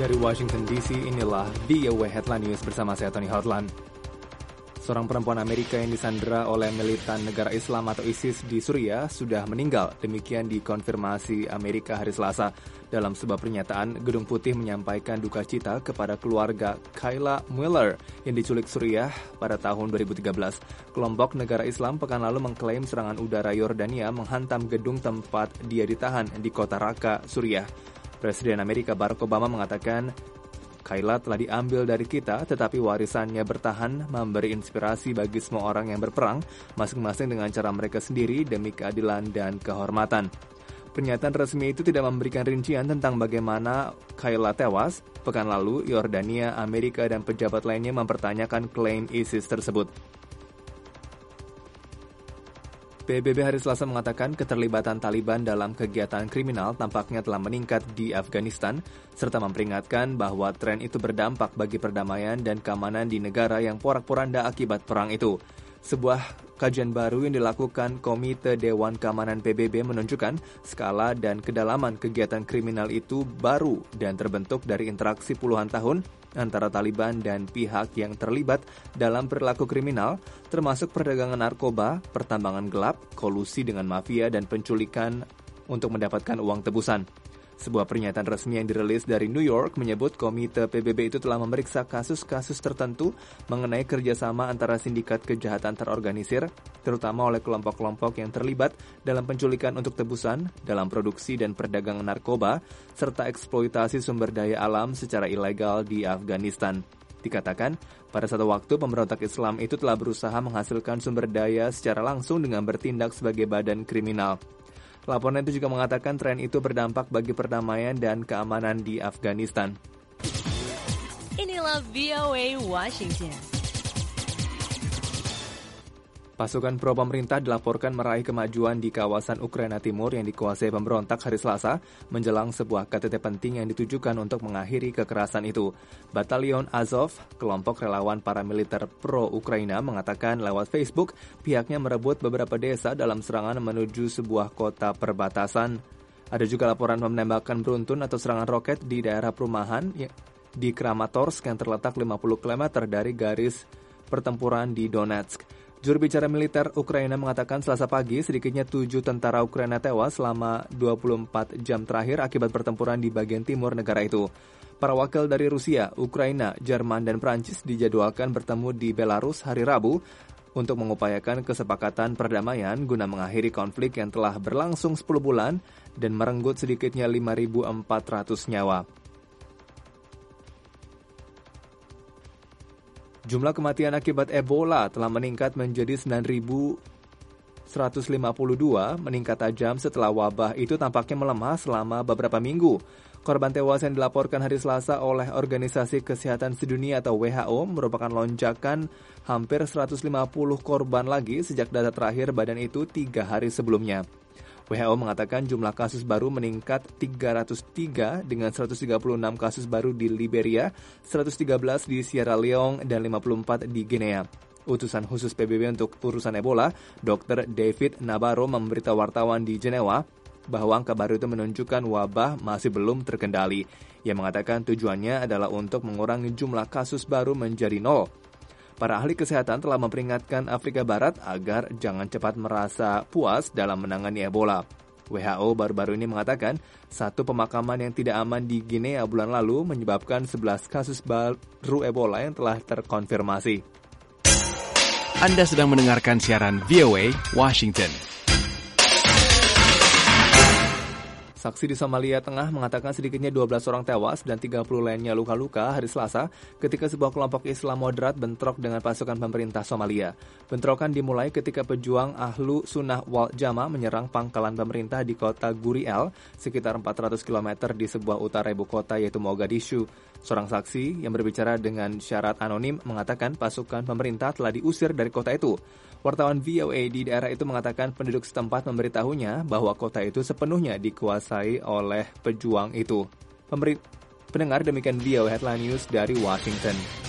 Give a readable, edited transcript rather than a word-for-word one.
Dari Washington DC, inilah VOA Headline News bersama saya Tony Hotland. Seorang perempuan Amerika yang disandera oleh militan negara Islam atau ISIS di Suriah sudah meninggal. Demikian dikonfirmasi Amerika hari Selasa. Dalam sebuah pernyataan, Gedung Putih menyampaikan duka cita kepada keluarga Kayla Mueller yang diculik Suriah pada tahun 2013. Kelompok negara Islam pekan lalu mengklaim serangan udara Yordania menghantam gedung tempat dia ditahan di kota Raqqa, Suriah. Presiden Amerika Barack Obama mengatakan, Kayla telah diambil dari kita, tetapi warisannya bertahan, memberi inspirasi bagi semua orang yang berperang, masing-masing dengan cara mereka sendiri demi keadilan dan kehormatan. Pernyataan resmi itu tidak memberikan rincian tentang bagaimana Kayla tewas. Pekan lalu, Yordania, Amerika, dan pejabat lainnya mempertanyakan klaim ISIS tersebut. PBB hari Selasa mengatakan keterlibatan Taliban dalam kegiatan kriminal tampaknya telah meningkat di Afghanistan, serta memperingatkan bahwa tren itu berdampak bagi perdamaian dan keamanan di negara yang porak-poranda akibat perang itu. Sebuah kajian baru yang dilakukan Komite Dewan Keamanan PBB menunjukkan skala dan kedalaman kegiatan kriminal itu baru dan terbentuk dari interaksi puluhan tahun antara Taliban dan pihak yang terlibat dalam perilaku kriminal, termasuk perdagangan narkoba, pertambangan gelap, kolusi dengan mafia, dan penculikan untuk mendapatkan uang tebusan. Sebuah pernyataan resmi yang dirilis dari New York menyebut Komite PBB itu telah memeriksa kasus-kasus tertentu mengenai kerjasama antara sindikat kejahatan terorganisir, terutama oleh kelompok-kelompok yang terlibat dalam penculikan untuk tebusan, dalam produksi dan perdagangan narkoba, serta eksploitasi sumber daya alam secara ilegal di Afghanistan. Dikatakan, pada satu waktu pemberontak Islam itu telah berusaha menghasilkan sumber daya secara langsung dengan bertindak sebagai badan kriminal. Laporan itu juga mengatakan tren itu berdampak bagi perdamaian dan keamanan di Afghanistan. Inilah VOA Washington. Pasukan pro pemerintah dilaporkan meraih kemajuan di kawasan Ukraina Timur yang dikuasai pemberontak hari Selasa, menjelang sebuah KTT penting yang ditujukan untuk mengakhiri kekerasan itu. Batalion Azov, kelompok relawan paramiliter pro-Ukraina, mengatakan lewat Facebook pihaknya merebut beberapa desa dalam serangan menuju sebuah kota perbatasan. Ada juga laporan menembakkan beruntun atau serangan roket di daerah perumahan di Kramatorsk yang terletak 50 km dari garis pertempuran di Donetsk. Juru bicara militer Ukraina mengatakan Selasa pagi sedikitnya 7 tentara Ukraina tewas selama 24 jam terakhir akibat pertempuran di bagian timur negara itu. Para wakil dari Rusia, Ukraina, Jerman, dan Prancis dijadwalkan bertemu di Belarus hari Rabu untuk mengupayakan kesepakatan perdamaian guna mengakhiri konflik yang telah berlangsung 10 bulan dan merenggut sedikitnya 5.400 nyawa. Jumlah kematian akibat Ebola telah meningkat menjadi 9.152, meningkat tajam setelah wabah itu tampaknya melemah selama beberapa minggu. Korban tewas yang dilaporkan hari Selasa oleh Organisasi Kesehatan Sedunia atau WHO merupakan lonjakan hampir 150 korban lagi sejak data terakhir badan itu 3 hari sebelumnya. WHO mengatakan jumlah kasus baru meningkat 303 dengan 136 kasus baru di Liberia, 113 di Sierra Leone, dan 54 di Guinea. Utusan khusus PBB untuk urusan Ebola, Dr. David Nabarro memberitahu wartawan di Jenewa bahwa angka baru itu menunjukkan wabah masih belum terkendali. Ia mengatakan tujuannya adalah untuk mengurangi jumlah kasus baru menjadi 0. Para ahli kesehatan telah memperingatkan Afrika Barat agar jangan cepat merasa puas dalam menangani Ebola. WHO baru-baru ini mengatakan satu pemakaman yang tidak aman di Guinea bulan lalu menyebabkan 11 kasus baru Ebola yang telah terkonfirmasi. Anda sedang mendengarkan siaran VOA Washington. Saksi di Somalia Tengah mengatakan sedikitnya 12 orang tewas dan 30 lainnya luka-luka hari Selasa ketika sebuah kelompok Islam moderat bentrok dengan pasukan pemerintah Somalia. Bentrokan dimulai ketika pejuang Ahlu Sunnah wal Jamaah menyerang pangkalan pemerintah di kota Guriel, sekitar 400 km di sebuah utara ibu kota yaitu Mogadishu. Seorang saksi yang berbicara dengan syarat anonim mengatakan pasukan pemerintah telah diusir dari kota itu. Wartawan VOA di daerah itu mengatakan penduduk setempat memberitahunya bahwa kota itu sepenuhnya dikuasai oleh pejuang itu. Pendengar, demikian VOA Headline News dari Washington.